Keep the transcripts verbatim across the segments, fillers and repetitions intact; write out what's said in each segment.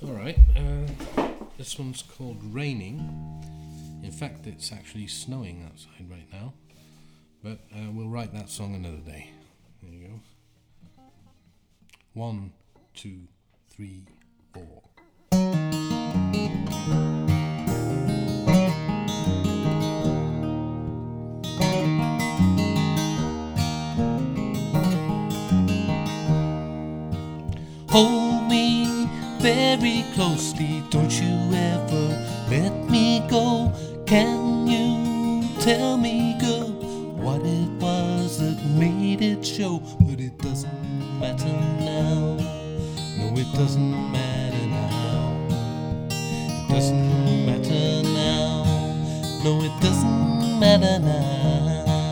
Alright, uh, this one's called Raining. In fact, it's actually snowing outside right now. But uh, we'll write that song another day. There you go. One, two, three, four. Hold me very closely, don't you ever let me go. Can you tell me, girl, what it was that made it show? But it doesn't matter now. No, it doesn't matter now. It doesn't matter now. No, it doesn't matter now.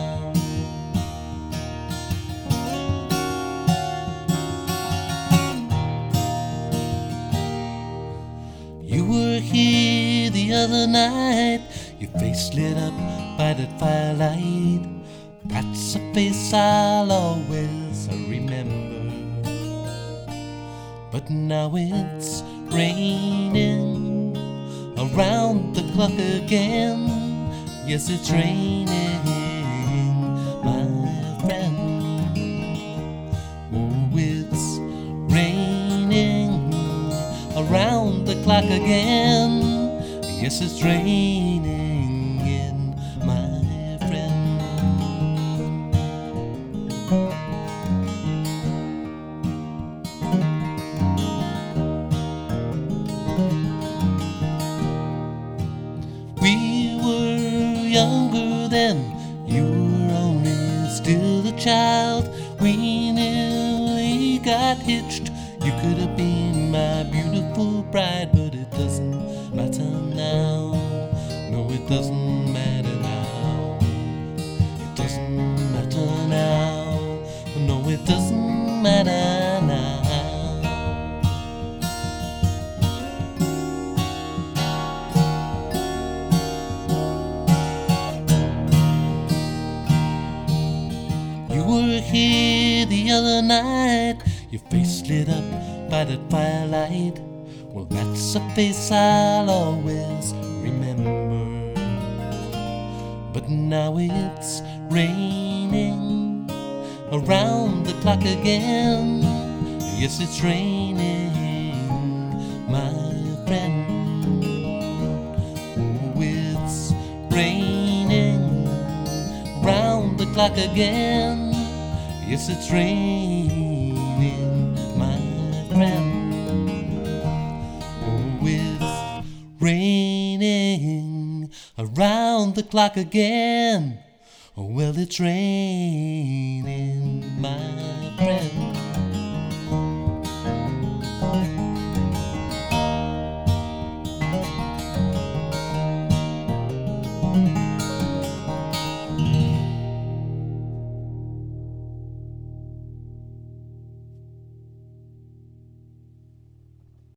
You were here the other night, your face lit up by that firelight. That's a face I'll always remember. But now it's raining around the clock again. Yes, it's raining, my friend. Oh, it's raining around the clock again. Yes, it's raining in my friend. We were younger then, you were only still a child. We nearly got hitched. You could have been my beautiful bride, but it doesn't matter now. No, it doesn't matter now. It doesn't matter now. No, it doesn't matter now. You were here the other night, your face lit up by that firelight. Well, that's a face I'll always remember. But now it's raining around the clock again. Yes, it's raining, my friend. Oh, it's raining around the clock again. Yes, it's raining, my friend. Oh, it's raining around the clock again. Oh, well, it's raining, my friend.